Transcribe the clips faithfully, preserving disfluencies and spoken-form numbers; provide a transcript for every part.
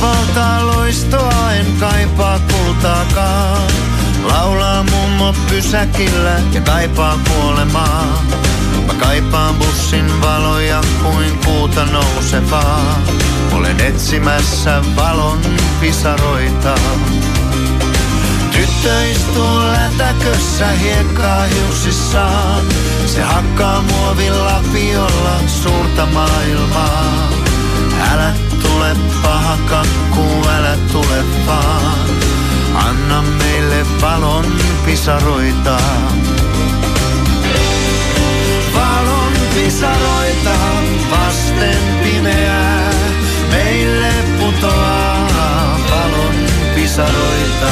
Taivalta loistoa en kaipaa kultaakaan. Laulaa mummo pysäkillä ja kaipaa kuolemaa. Mä kaipaan bussin valoja kuin kuuta nousevaa. Olen etsimässä valon pisaroita. Tyttö istuu lätäkössä hiekkaa hiussissaan. Se hakkaa muovilla lapiolla suurta maailmaa. Älä tule paha kakku, älä tule vaan. Anna meille valon pisaroita. Valon pisaroita vasten pimeää. Meille putoaa valon pisaroita.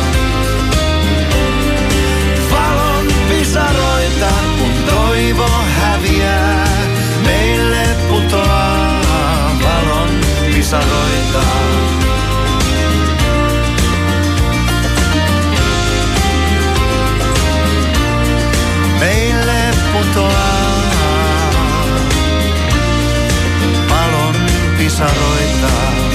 Valon pisaroita kun toivo häviää. Meille putoaa valon pisaroita. Meille putoaa valon pisaroita.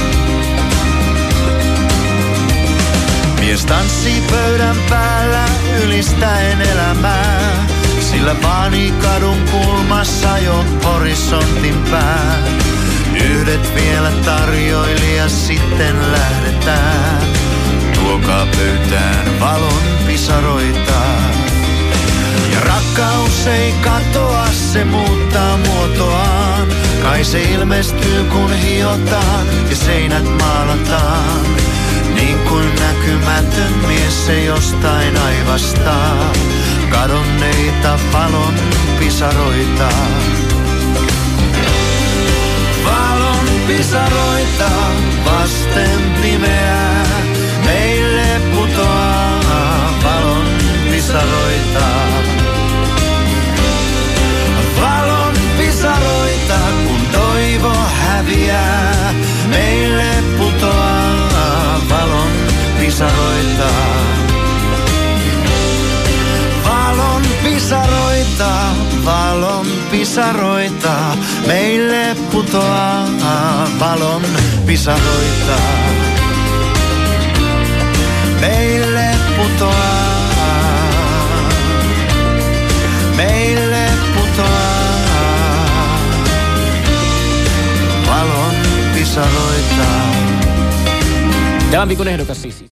Mies tanssii pöydän päällä ylistäen elämää. Sillä Vaanikadun kulmassa jo horisontin pää. Yhdet vielä tarjoilija sitten lähdetään. Tuokaa pöytään valon pisaroita. Ja rakkaus ei katoa, se muuttaa muotoaan. Kai se ilmestyy kun hiotaan ja seinät maalataan. Niin kuin näkymätön mies se jostain aivastaa. Kadonneita valon pisaroita. Valon pisaroita vasten pimeää. Meille putoaa valon pisaroita. Valon pisaroita kun toivo häviää. Meille putoaa valon pisaroita. Valon pisaroita, valon pisaroita. Meille putoaa valon pisaroita. Meille putoaa. Meille putoaa valon pisaroita. Tämän viikon ehdokas siis.